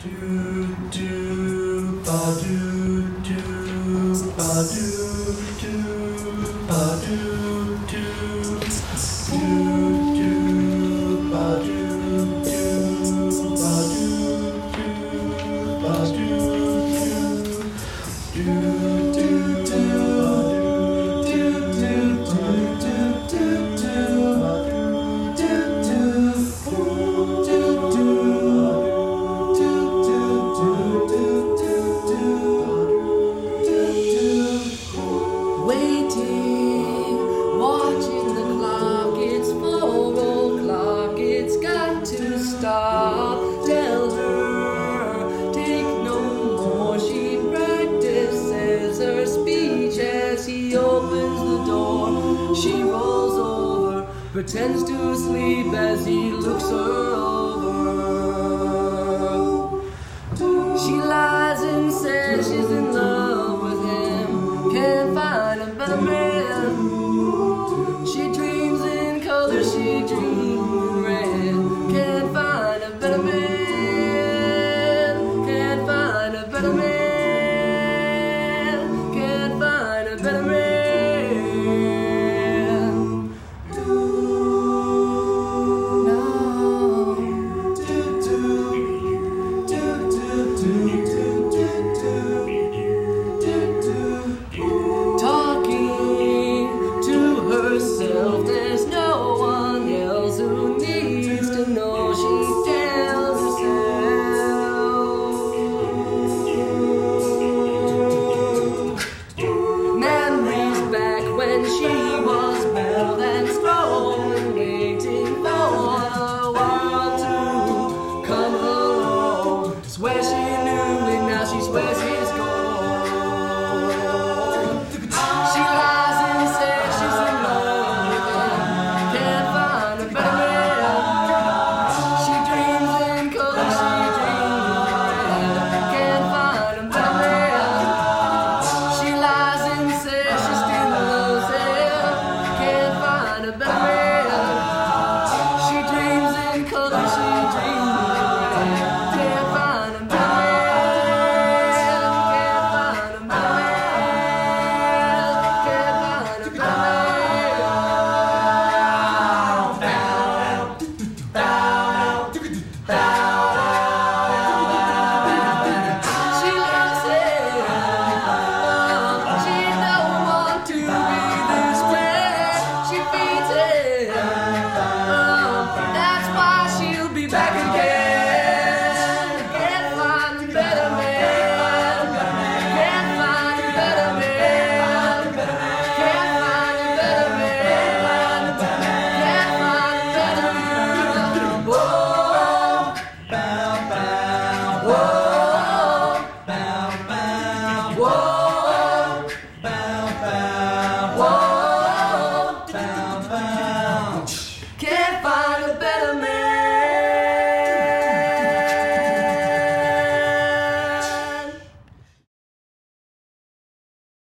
Stop, tell her, take no more. She practices her speech as he opens the door. She rolls over, pretends to sleep as he looks her over. She lies and says she's in love with him, can't find a better man. She dreams in color, she dreams in red, can't find a better man, can't find a better man, can't find a better man. Talking to herself, there's no one else who needs to know. She tells herself. Memories back when she was bold and strong and waiting for the world to come along. Swear she knew it, now she swears it's gone. She lies and says she's in love with him, can't find a better man. She dreams in color, she dreams in red, can't find a better man. She lies and says she still loves him, can't find a better man. She dreams in color, she dreams in red, can't find a better man. Can't find a better man. Can't find a better man. She loves him. She don't want to be this way. She feeds him. That's why she'll be back again. Can't find a better man. Can't find a better man. Can't find a better man. Can't find a better man. Whoa, whoa, whoa, whoa. Can't find a better man.